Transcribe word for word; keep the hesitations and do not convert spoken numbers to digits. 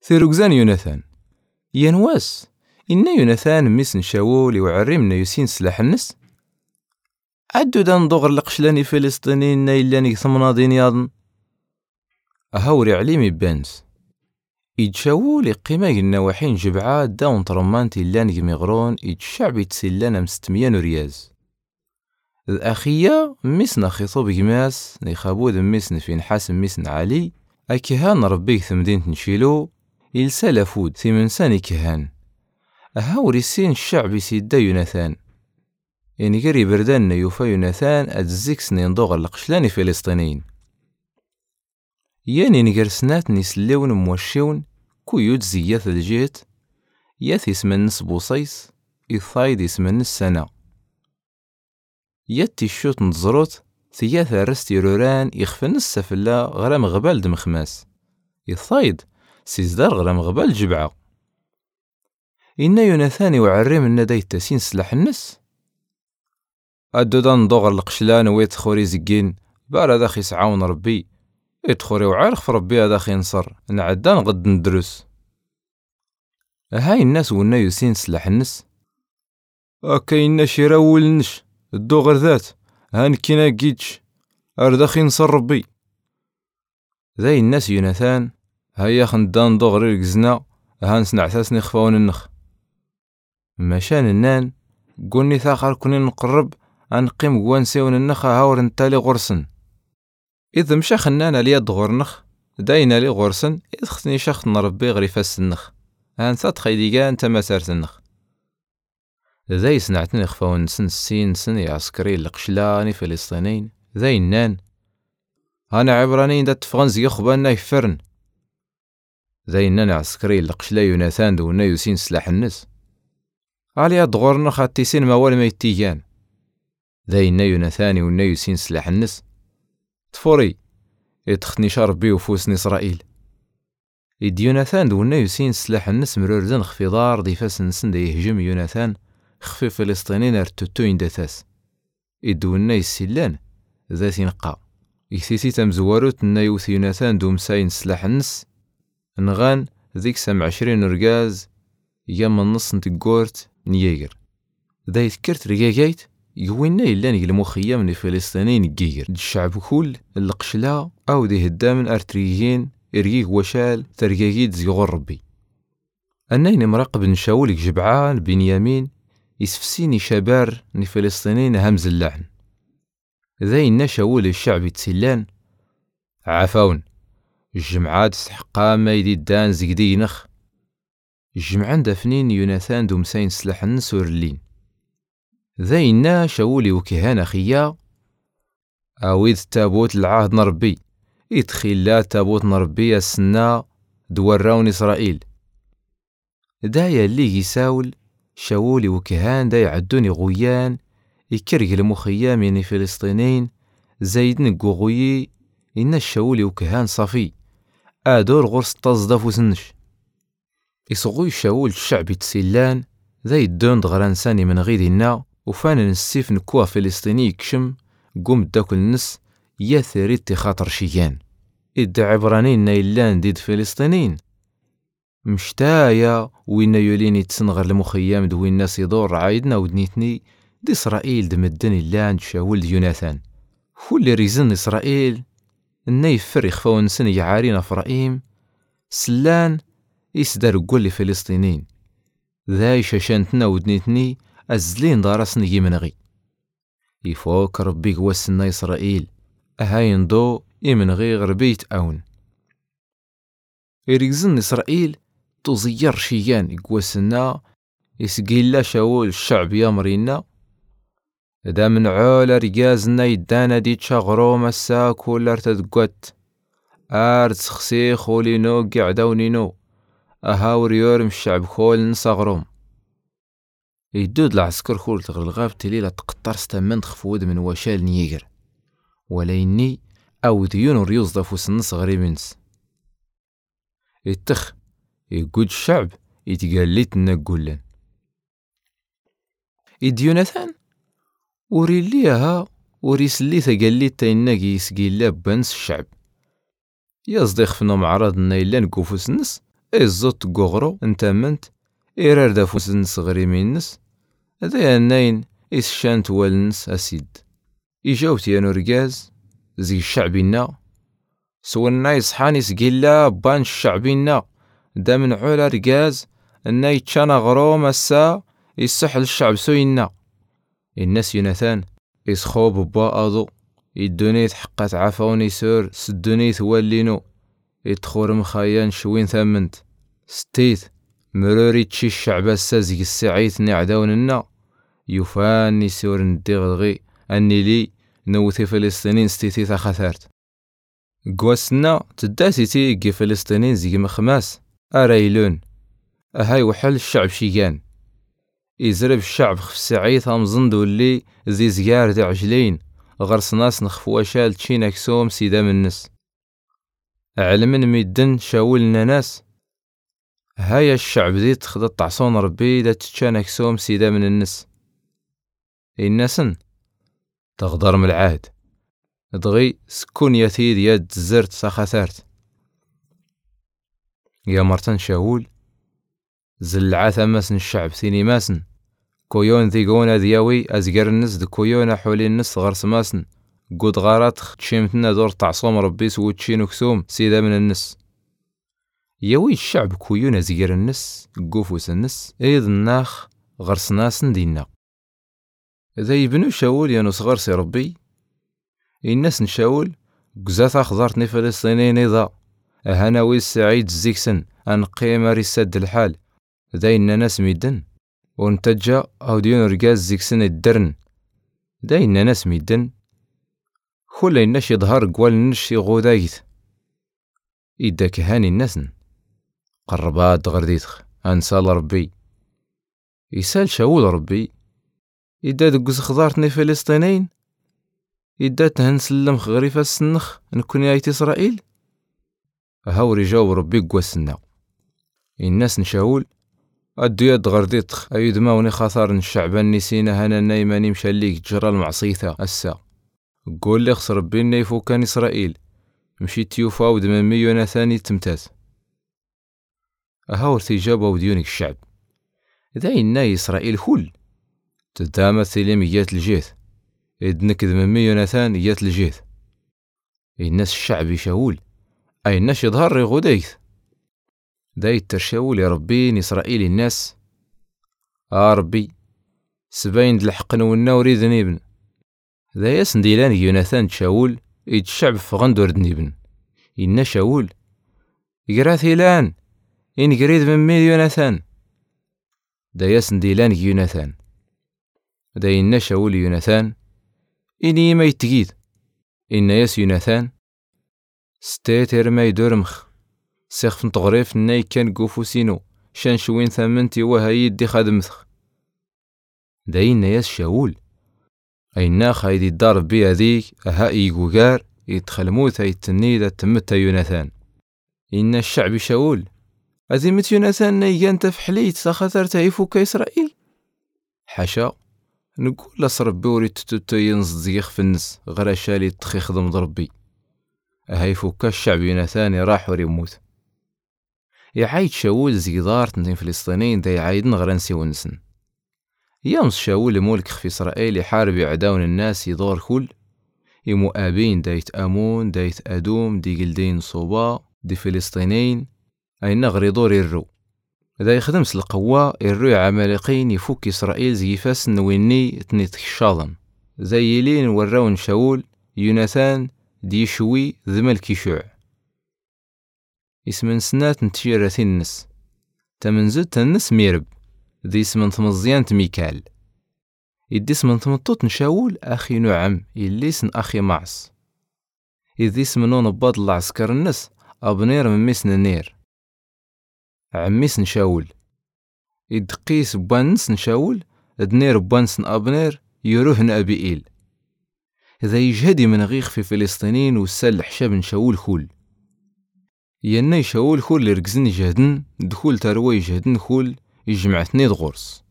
ثيروكزان يوناثان ينواس إن يوناثان ميسن شاول يوعري من يسين سلاح النس عدو دان ضغر لقشلاني فلسطينيين نايلاني ثمناضين ياضن أهوري عليمي بانس يتشاول قيمة النواحين جبعة داون ترمانتي لاني مغرون يتشعب يتسلانا مستميان رياز الأخية ميسنا خطوب جماس نيخابود ميسن في نحاس ميسن علي أكيهان ربيك ثمدين تنشيلو يلسال فود ثمنساني كهان أهاوري السين الشعب يسيدا يوناثان يعني قري بردان يوفا يوناثان أتزيك سنين ضغر لقشلاني فلسطينيين يعني نقر سنات نسليون موشيون كو يوتزي ياث الجيت ياث يسمن نس بوصيص يثايد يسمن نس سنة ياتي الشوط نتزروت ثياث رستي روران يخفن السفلة غرام غبال دمخماس يثايد سيزدار غرام غبال جبعة إن يوناثان وعري من نداي التاسين سلاح النس أدو دان ضغر القشلان ويتخوري زقين بارا داخي سعاون ربي يتخوري وعارخ في ربي داخي نصر نعدان غد ندرس هاي الناس ونا يسين سلاح النس أكاين ناشي راول نش الدوغر ذات هان كينا جيتش أرداخي نصر ربي ذاي الناس يوناثان هيا خندان ضغر القزنا هان سنعساسني خفاون النخ مشان النان قولني ثاخر كوني نقرب أنقيم قوانسيون النخ هاور نتالي غرسن إذا مشا خنانا ليا دغورنخ داينا لي غرسن إذ خصني شخص نربي غري فاس النخ هان ثات خيديقا انت ما سارت النخ ذاي سنعتني خفاون نسن السين سن عسكري القشلاني فلسطينيين ذاي النان هانا عبرانيين دا تفغنز يخبانا يفرن ذاي النان عسكري القشلا يوناثان دونا يسين سلاح النس عليا دغورنخ هاتيسين موال ما يتيجان ذاي النا يوناثاني ونا يسين سلاح النس تفوري يتخني شربي وفوسني إسرائيل إد يوناثان دونا يسين سلاح النس مرردن خفضار ديفاس نسن دا يهجم يوناثان خفي فلسطينيين ارتوتوين داتاس إدونا يسيلان ذاتي نقا يثيثي تمزواروت نا يوث يوناثان دوم ساين سلاح النس نغان ذيك سام عشرين رقاز يام النص نتقورت نيجر ذا يذكرت رقاقايت يوينا إلا نقلمو خيام من فلسطينيين جيجر الشعب كل القشلا أو دي هدامن أرتريين إرقيق وشال ترقاقيد زيغور ربي أنين مراقب نشاولك جبعان بنيامين يسفسيني شبار نفلسطينيين همز اللعن ذا إنا شاول الشعب يتسلان عفاون الجمعات استحقا ما يدي الدان زيقدي نخ الجمعان دافنين يوناثان دوم ساين سلاح النس ورلين ذا إنا شاولي وكهان أخيا أويد تابوت العهد نربي يدخل لا تابوت نربي السنة دوراون إسرائيل دايا اللي يساول شاولي وكهان دا يعدوني غويان يكرق المخيام يعني فلسطينيين زايدن قوغوي إن الشاولي وكهان صافي آدور غرس تصدف وسنش يصغوي شاول الشعب يتسلان ذا يدون دغرانساني من غيدنا وفان السيف نكوه فلسطيني يكشم قوم داكل النس يا ثريد تخاطر شيان إد عبرانين نايلان ديد فلسطينيين مشتايا وين يوليني تسنغر المخيام دوين الناس يدور عايدنا ودنيتني دي إسرائيل دمدني اللان شاول يوناثان كل ريزن إسرائيل النايف فري خفاون سن يعارين أفرائيم سلان يسدر قولي فلسطينيين ذاي شاشانتنا ودنيتني أزلين دارسني يمنغي يفوك ربي قواسنا إسرائيل أهاين دو يمنغي غربيت أون إريكزن إسرائيل تزير شيان قواسنا يسقيلا شاول الشعب يامرينا دا من عول رجازنا يدانا دي تشاغرو مسا كل ارتدقوت ارد سخسي خولينو قعدونينو اهاور يورم الشعب خول نصغروم يدود العسكر خول تغر الغاب تليلة تقطر ستمن تخفود من وشال نيجر وليني او ديون ريوز دافوس النص غريبنس يتخ يقود الشعب يتقاليت نقولن يديوناثان وريليها وريسلي ثقليت تايناكي يسقي لاب بنس الشعب يصدق فينا معرض نايلان قوفوس النس إزوت قغرو انتمنت إيرار دافوس النس غريمي النس هذا ناين إسشانت والنس أسيد إجاوت يا نورجاز زي الشعبينا سوى النايس حاني سقيلا بان الشعبينا دا من علا رجاز الناي تشانا غروم السا يسحل الشعب سوينا الناس يوناثان يسخو ببا أضو يدونيت حقات عفوني سور سدونيت والينو يتخور مخايان شوين ثمنت ستيت مروري تشي الشعب السازق السعيت نعداوننا يفاني سور ندغغي أني لي نوثي فلسطينين ستيتي خثارت قواسنا تداسي تيجي فلسطينين زي مخماس أرايلون أهاي وحل الشعب شيغان يزرب الشعب خف سعيت همزند واللي زي زيار دي عجلين غرس ناس نخفواشال تشينك سوم سيدا من النس علمن ميدن شاولنا ناس هاي الشعب ذي تخدط تعصون ربي دا تتشانك سوم سيدا من النس الناسن تغدر من العهد دغي سكون يثيد يد زرت ساخثارت يا مرتن شاول زلعا ثماسن الشعب ثيني ماسن كويون ذي قونا ذياوي أزقر النس دي كويونا حولي النس غرس ماسن قود غارات تشيمتنا دور تعصوم ربي سوى تشينو كسوم سيدا من النس ياوي الشعب كويونا زقر النس قوفوس النس ايض الناخ غرس ناسن دينا إذا يبنو شاول يانو صغر سي ربي الناس نشاول قزاثا خضرتني فلسطينيين إذا أهناوي السعيد الزيكسن أنقيم رساد الحال داينا ناس ميدن ونتجا أو ديون رقاز زيكسن الدرن داينا ناس ميدن كل الناس يظهر قوال النش يغودايت إداك هاني الناسن قربات غرديتخ أنسال ربي يسال شاول ربي إدا دقوز خضارتني فلسطينيين إدا تهنسلم غريفة السنخ نكون يايت إسرائيل هاوري جاوب ربي قواسنا الناس نشاول أدو يد غرديتخ أيد ماوني خاطر الشعبان نسينا هنا نايماني مشاليك جرى المعصيثة السا قول لي خسر ربي نيفو كان إسرائيل مشيت يوفاود من ميونا ثاني تمتاز هاور تجابة وديونك الشعب إذا إنا إسرائيل كل تدامت ثليميات الجيث إذ نكذ من ميونا ثاني يات الجيث الناس الشعب يشاول أي الناس يظهر يغوديث داي الترشاول يا ربي إسرائيل الناس آه ربي سباين دلحق نونا وريد نيبن ذا ياسن ديلان يوناثان تشاول إيد الشعب فغندور دنيبن إنا شاول يقراثيلان إن قريد من ميل يوناثان دا ياسن ديلان يوناثان دا إنا شاول يوناثان إني ما يتقيد إنا ياس يوناثان ستيتر ما يدورمخ سيخف نتغريف ناي كان قوفوسينو شان شوين ثمنتي وهاي دي خادمثخ داينا ياس شاول اينا خايدي الدار بي هذيك اها ايقوغار يتخلموث يتنيدا تمتا يوناثان إن الشعب شاول أزيمت يوناثان نايقان تفحليت ساخاثر تايفوك إسرائيل حاشا نقول لصربي وريت تتو ينصد زيخ في النس غير شالي تخيخ ضمد ربي هايفوك الشعب يوناثان راح وريموت يعايد شاول زيدار تنتين فلسطينيين دا يعايدن غرانسي ونسن يامس شاول مولك في إسرائيل يحارب يعداون الناس يدور كل يمؤابين دا يتأمون دا يتأدوم دي جلدين صوبا دي فلسطينيين أين غريدور يرو دا يخدمس القوة يرو عمالقين يفك إسرائيل زي فاس نويني تنيتك الشاضن زي يلين وراون شاول يوناثان دي شوي ذمل كيشوع اسم سنات نتشيرة النس تمنزد النس ميرب ذي اسم ثمزيان ميكال يدي اسم ثمطوط نشاول أخي نعم يليسن أخي معص يدي اسم نون باد العسكر النس أبنير من ميسن نير عميس نشاول يدقيس بوانس نشاول دنير بوانس أبنير يروهن أبيئيل إذا يجهدي من غيخ في فلسطينين والسال حشاب نشاول خول يناي شاول خول لرقزن يجهدن دخول تروي يجهدن خول يجمع ثنيد غرس